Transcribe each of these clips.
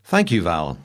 Thank you, Val.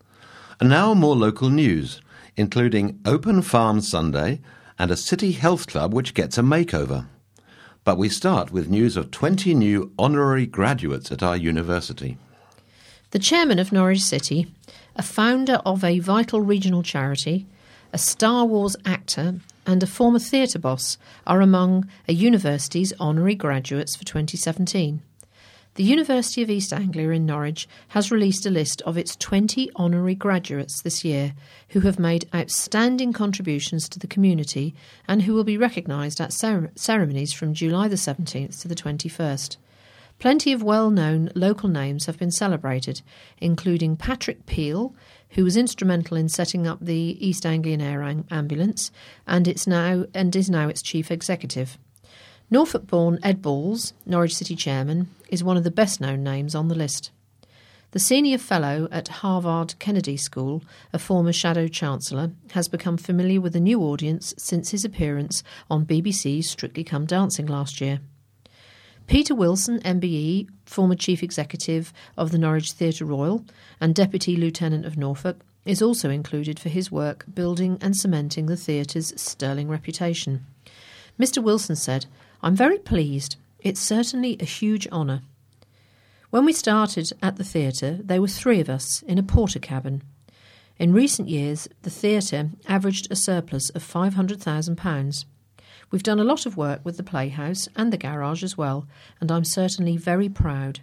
And now more local news, including Open Farm Sunday and a city health club which gets a makeover. But we start with news of 20 new honorary graduates at our university. The chairman of Norwich City, a founder of a vital regional charity, a Star Wars actor and a former theatre boss are among a university's honorary graduates for 2017. The University of East Anglia in Norwich has released a list of its 20 honorary graduates this year who have made outstanding contributions to the community and who will be recognised at ceremonies from July the 17th to the 21st. Plenty of well-known local names have been celebrated, including Patrick Peel, who was instrumental in setting up the East Anglian Air Ambulance and is now its chief executive. Norfolk-born Ed Balls, Norwich City Chairman, is one of the best-known names on the list. The senior fellow at Harvard Kennedy School, a former Shadow Chancellor, has become familiar with a new audience since his appearance on BBC's Strictly Come Dancing last year. Peter Wilson, MBE, former Chief Executive of the Norwich Theatre Royal and Deputy Lieutenant of Norfolk, is also included for his work building and cementing the theatre's sterling reputation. Mr. Wilson said, "I'm very pleased. It's certainly a huge honour. When we started at the theatre, there were 3 of us in a porter cabin. In recent years, the theatre averaged a surplus of £500,000. We've done a lot of work with the playhouse and the garage as well, and I'm certainly very proud."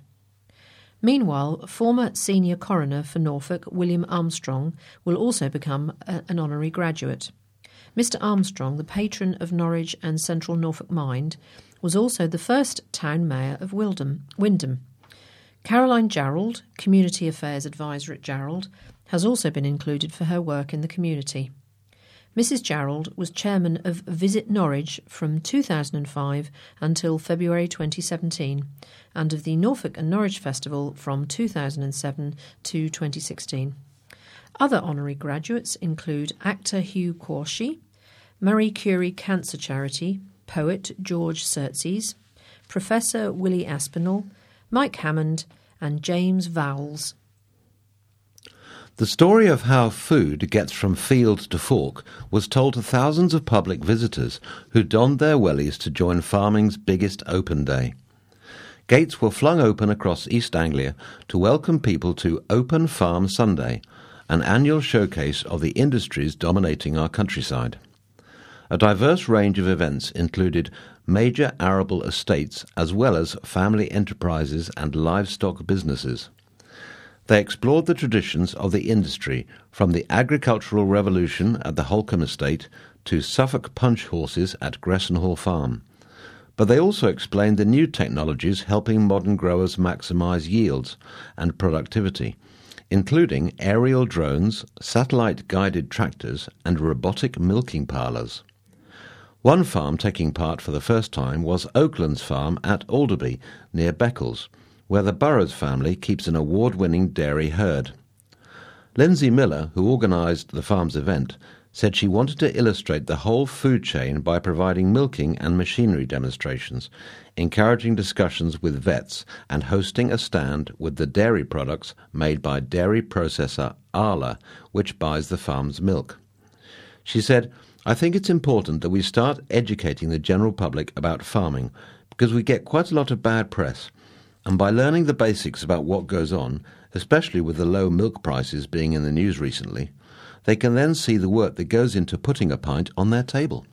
Meanwhile, former senior coroner for Norfolk, William Armstrong, will also become an honorary graduate. Mr. Armstrong, the patron of Norwich and Central Norfolk Mind, was also the first town mayor of Wymondham. Caroline Jarrold, Community Affairs Advisor at Jarrold, has also been included for her work in the community. Mrs. Jarrold was chairman of Visit Norwich from 2005 until February 2017 and of the Norfolk and Norwich Festival from 2007 to 2016. Other honorary graduates include actor Hugh Quashie, Marie Curie Cancer Charity, poet George Surtees, Professor Willie Aspinall, Mike Hammond and James Vowles. The story of how food gets from field to fork was told to thousands of public visitors who donned their wellies to join farming's biggest open day. Gates were flung open across East Anglia to welcome people to Open Farm Sunday, an annual showcase of the industries dominating our countryside. A diverse range of events included major arable estates as well as family enterprises and livestock businesses. They explored the traditions of the industry from the agricultural revolution at the Holcombe Estate to Suffolk punch horses at Gressenhall Farm. But they also explained the new technologies helping modern growers maximise yields and productivity, including aerial drones, satellite-guided tractors and robotic milking parlours. One farm taking part for the first time was Oaklands Farm at Alderby, near Beccles, where the Burrows family keeps an award-winning dairy herd. Lindsay Miller, who organised the farm's event, said she wanted to illustrate the whole food chain by providing milking and machinery demonstrations, encouraging discussions with vets and hosting a stand with the dairy products made by dairy processor Arla, which buys the farm's milk. She said, "I think it's important that we start educating the general public about farming because we get quite a lot of bad press. And by learning the basics about what goes on, especially with the low milk prices being in the news recently, they can then see the work that goes into putting a pint on their table."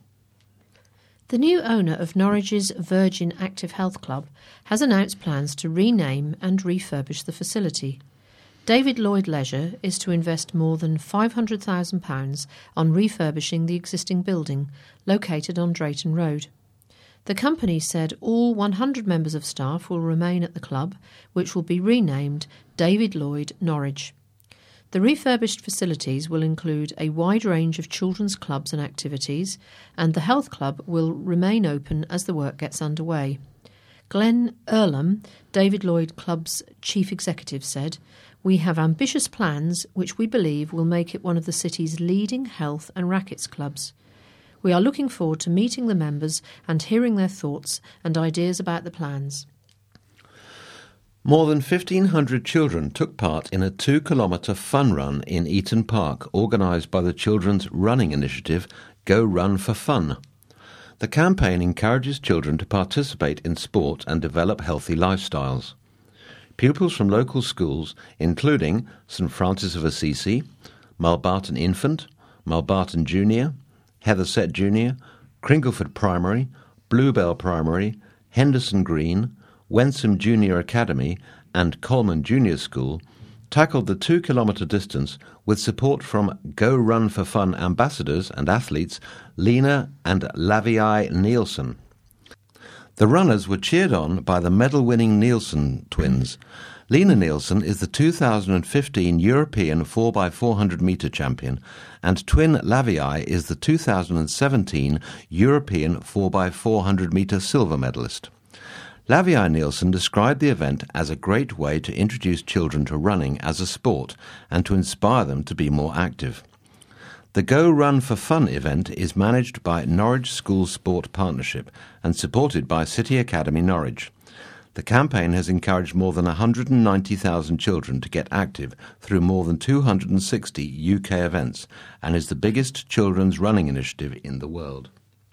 The new owner of Norwich's Virgin Active Health Club has announced plans to rename and refurbish the facility. David Lloyd Leisure is to invest more than £500,000 on refurbishing the existing building, located on Drayton Road. The company said all 100 members of staff will remain at the club, which will be renamed David Lloyd Norwich. The refurbished facilities will include a wide range of children's clubs and activities, and the health club will remain open as the work gets underway. Glenn Earlham, David Lloyd Club's chief executive, said, "We have ambitious plans which we believe will make it one of the city's leading health and rackets clubs. We are looking forward to meeting the members and hearing their thoughts and ideas about the plans." More than 1,500 children took part in a 2-kilometre fun run in Eaton Park, organised by the children's running initiative Go Run for Fun. The campaign encourages children to participate in sport and develop healthy lifestyles. Pupils from local schools, including St Francis of Assisi, Mulbarton Infant, Mulbarton Junior, Heatherset Junior, Cringleford Primary, Bluebell Primary, Henderson Green, Wensum Junior Academy and Coleman Junior School, tackled the 2-kilometre distance with support from Go Run for Fun ambassadors and athletes Lena and Lavie Nielsen. The runners were cheered on by the medal-winning Nielsen twins. Lena Nielsen is the 2015 European 4x400 metre champion, and twin Lavie is the 2017 European 4x400 metre silver medalist. Lavie Nielsen described the event as a great way to introduce children to running as a sport and to inspire them to be more active. The Go Run for Fun event is managed by Norwich School Sport Partnership and supported by City Academy Norwich. The campaign has encouraged more than 190,000 children to get active through more than 260 UK events and is the biggest children's running initiative in the world.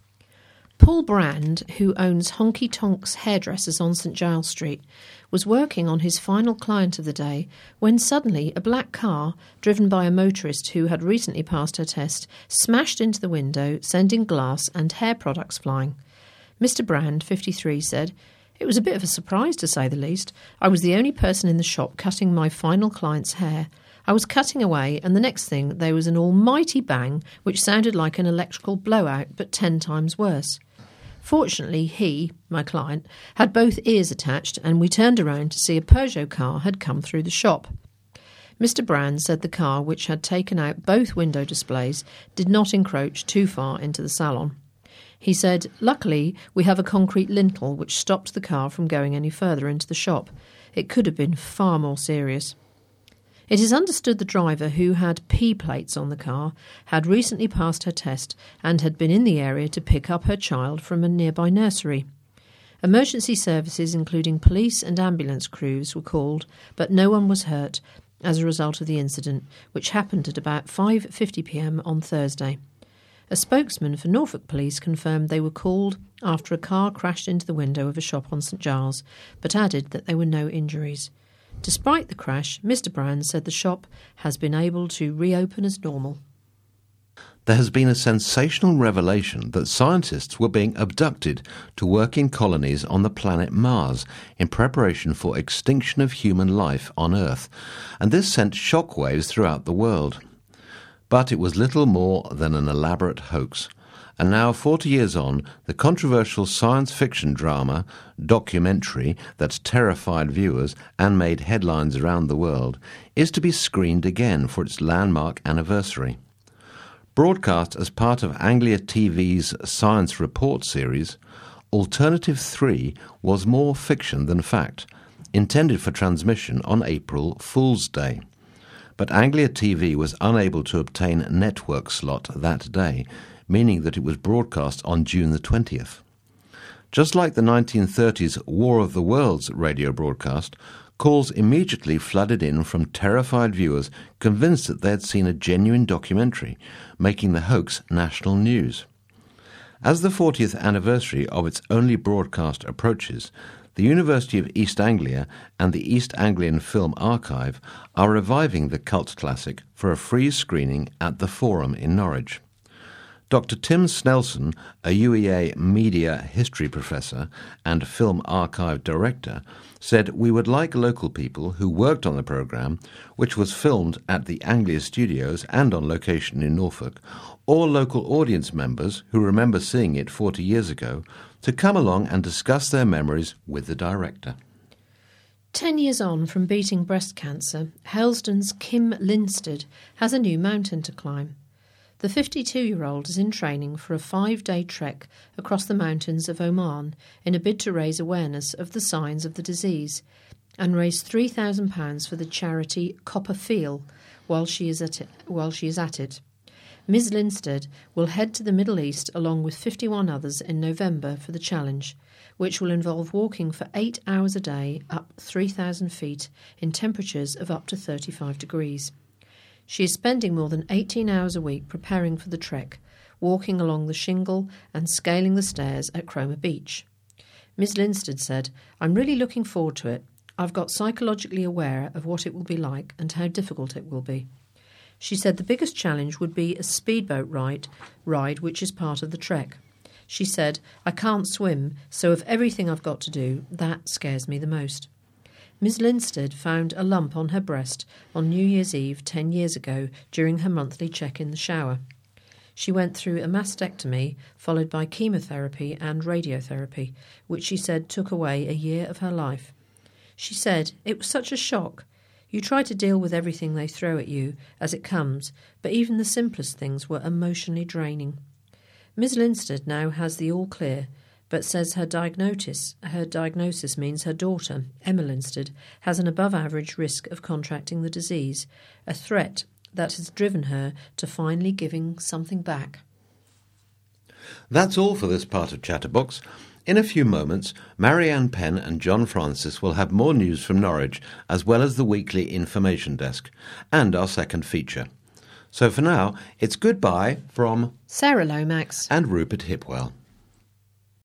Paul Brand, who owns Honky Tonks Hairdressers on St Giles Street, was working on his final client of the day when suddenly a black car, driven by a motorist who had recently passed her test, smashed into the window, sending glass and hair products flying. Mr Brand, 53, said, "It was a bit of a surprise, to say the least. I was the only person in the shop cutting my final client's hair. I was cutting away, and the next thing there was an almighty bang, which sounded like an electrical blowout, but 10 times worse. Fortunately, he, my client, had both ears attached, and we turned around to see a Peugeot car had come through the shop." Mr Brand said the car, which had taken out both window displays, did not encroach too far into the salon. He said, "Luckily, we have a concrete lintel which stopped the car from going any further into the shop. It could have been far more serious." It is understood the driver, who had P plates on the car, had recently passed her test and had been in the area to pick up her child from a nearby nursery. Emergency services, including police and ambulance crews, were called, but no one was hurt as a result of the incident, which happened at about 5:50 p.m. on Thursday. A spokesman for Norfolk Police confirmed they were called after a car crashed into the window of a shop on St Giles, but added that there were no injuries. Despite the crash, Mr Brand said the shop has been able to reopen as normal. There has been a sensational revelation that scientists were being abducted to work in colonies on the planet Mars in preparation for extinction of human life on Earth, and this sent shockwaves throughout the world. But it was little more than an elaborate hoax. And now, 40 years on, the controversial science fiction drama documentary that terrified viewers and made headlines around the world is to be screened again for its landmark anniversary. Broadcast as part of Anglia TV's Science Report series, Alternative 3 was more fiction than fact, intended for transmission on April Fool's Day. But Anglia TV was unable to obtain a network slot that day, meaning that it was broadcast on June the 20th. Just like the 1930s War of the Worlds radio broadcast, calls immediately flooded in from terrified viewers convinced that they had seen a genuine documentary, making the hoax national news. As the 40th anniversary of its only broadcast approaches, the University of East Anglia and the East Anglian Film Archive are reviving the cult classic for a free screening at the Forum in Norwich. Dr. Tim Snelson, a UEA media history professor and film archive director, said, "We would like local people who worked on the programme, which was filmed at the Anglia Studios and on location in Norfolk, or local audience members who remember seeing it 40 years ago, to come along and discuss their memories with the director." 10 years on from beating breast cancer, Helston's Kim Linstead has a new mountain to climb. The 52-year-old is in training for a 5-day trek across the mountains of Oman in a bid to raise awareness of the signs of the disease and raise £3,000 for the charity Copper Feel while she is at it. Ms. Linstead will head to the Middle East along with 51 others in November for the challenge, which will involve walking for 8 hours a day up 3,000 feet in temperatures of up to 35 degrees. She is spending more than 18 hours a week preparing for the trek, walking along the shingle and scaling the stairs at Cromer Beach. Ms. Linstead said, "I'm really looking forward to it. I've got psychologically aware of what it will be like and how difficult it will be." She said the biggest challenge would be a speedboat ride which is part of the trek. She said, "I can't swim, so of everything I've got to do, that scares me the most." Ms. Linstead found a lump on her breast on New Year's Eve 10 years ago during her monthly check in the shower. She went through a mastectomy followed by chemotherapy and radiotherapy, which she said took away a year of her life. She said, "It was such a shock. You try to deal with everything they throw at you as it comes, but even the simplest things were emotionally draining." Ms. Linstead now has the all clear, but says her diagnosis means her daughter, Emma Linstead, has an above-average risk of contracting the disease, a threat that has driven her to finally giving something back. That's all for this part of Chatterbox. In a few moments, Marianne Penn and John Francis will have more news from Norwich, as well as the weekly information desk, and our second feature. So for now, it's goodbye from Sarah Lomax and Rupert Hipwell.